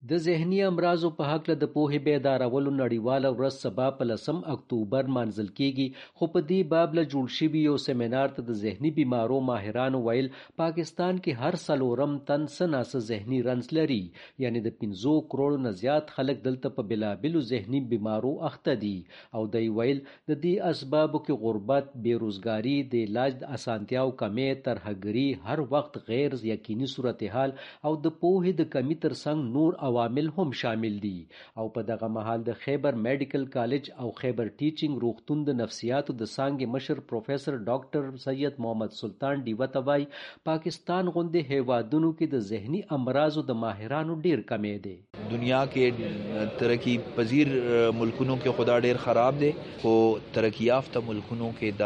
د ذهني امراضو په حق له د پوهې بیدارولو نړیواله ورځ سبا په 10 اکتوبر مانځل کیږي، خو په دې باب له جوړ شوي یو سیمینار ته د ذهني بیمارو ماهرانو ویل پاکستان کې هر څلورم تن څه ناڅه ذهني رنځ لري، یعنی د 50 کروڑو نه زیات خلک دلته په بېلابېلو ذهني بیمارو اخته دي. او دی ویل د دې اسبابو کې غربت، بیروزګاري، د علاج د اسانتیاو کمی، ترهګري، هر وخت غیر یقیني صورتحال او د پوهې د کمی ترڅنګ نور عوامل هم شامل دي. او په دغه مهال د خیبر میډیکل کالج او خیبر ټیچینګ روغتون د نفسیاتو د څانګې مشر پروفیسر ډاکټر سید محمد سلطان ډیوه ته وایي پاکستان غوندې هیوادونو کې د ذهني امراضو د ماهرانو ډیر کمی دی. دنیا کې ترقی پذیر ملکونو کې خدا ډیر خراب دی، خو ترقی یافته ملکونو کې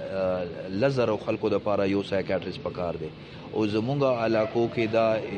دا لزر او خلکو د پاره یو سایکیاټریست پکار دی، او زمونږ علاقو کې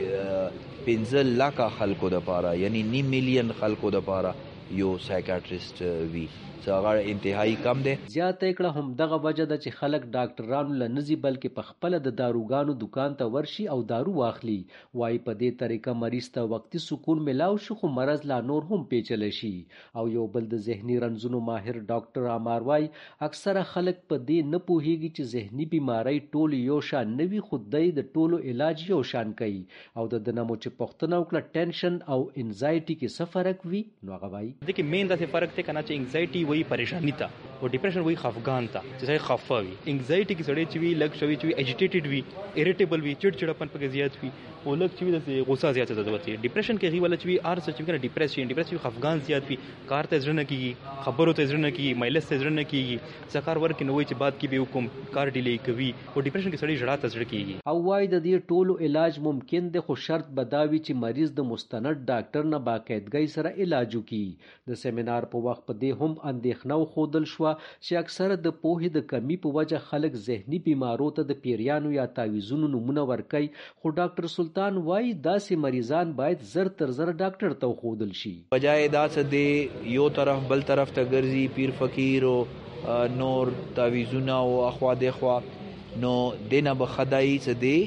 دا 15 لکه خلکو د پاره یعنی 9 میلیون خلکو د پاره یو سایکیاټریست وی، څه هغه انتهایی کم دی. زیاته کړه هم دغه وجه ده چې خلک ډاکټرانو له نزي بلکې په خپل د داروګانو دکان ته ورشي او دارو واخلي. وای په دې طریقه مریض ته وقتی سکون ملاو شي، خو مرض لا نور هم پیچل شي. او یو بل د ذهني رنځونو ماهر ډاکټر عمار وای اکثره خلک په دې نه پوهیږي چې ذهني بیماری ټول یو شان نه وي، خو د ټولو علاج یو شان کوي. او د دنمو چې پښتنه وکړه ټینشن او انزایټي کې څه فرق وي، نو هغه وای د کې مین د فرق ته کنه چې انزایټي وای پریشانی تا او ډیپریشن وای خفګان تا، چې سړی خفه وي. انزایټي کې سړی چې وی لګ شوی چې وی اجیټیټډ وي، اریټیبل وي، چړچړپن پکې زیات وي، او لګ چې وی د غوسه زیات ده وتی. ډیپریشن کې غي ولا چې وی ار څه چې کنه ډیپریشن خفګان زیات وي، کار ته ځنه کیږي، خبرو ته ځنه کیږي، مایلس ته ځنه کیږي، څکار ورک نه وای چې بعد کې به حکم کار ډیلی کوي، او ډیپریشن کې سړی جړه ته ځړ کیږي. او وای د دې ټولو علاج ممکن دی، خو شرط بداوي چې مریض د مستند ډاکټر نه باقاعدګۍ سره علاج وکړي. د سیمینار په وخت په دې هم اندېښنه خودل شو چې اکثره د پوهې د کمی په وجه خلک ذهني بیمارو ته د پیریانو یا تعویذونو نمونه ورکوي. خو ډاکټر سلطان وایي داسې مریضان باید زر تر زر ډاکټر ته خودل شي، بجای دا څه دی یو طرف بل طرف ته ګرځي پیر فقیر او نور تعویذونه او اخوا دخوا، نو دینه بخدای څه دی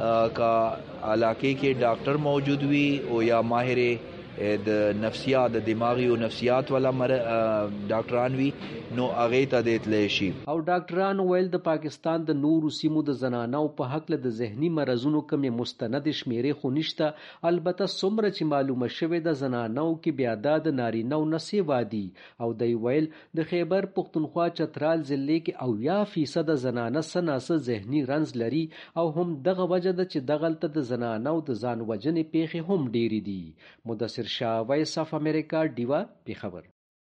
کا علاقه کې ډاکټر موجود وي او یا ماهر د نفسیات د دماغي او نفسیات والا ډاکټران وي، نو هغه ته د اطلاع شي. او ډاکټران ویل د پاکستان د نورو سیمو د زنانو په حق له د ذهني مرزونو کمې مستند شمیرې خو نشته. البته څومره چې معلومه شوې د زنانو کې بیا د نارینو نسي وادي. او دی ویل د خیبر پختونخوا چترال ضلع کې 90% زنانه سناسه ذهني رنځ لري، او هم دغه وجه ده چې دغلته د زنانو د ځان وجنې پیښې هم ډېرې دي. مدثر شاه، وایس اف امریکا، ډیوا، پیښور.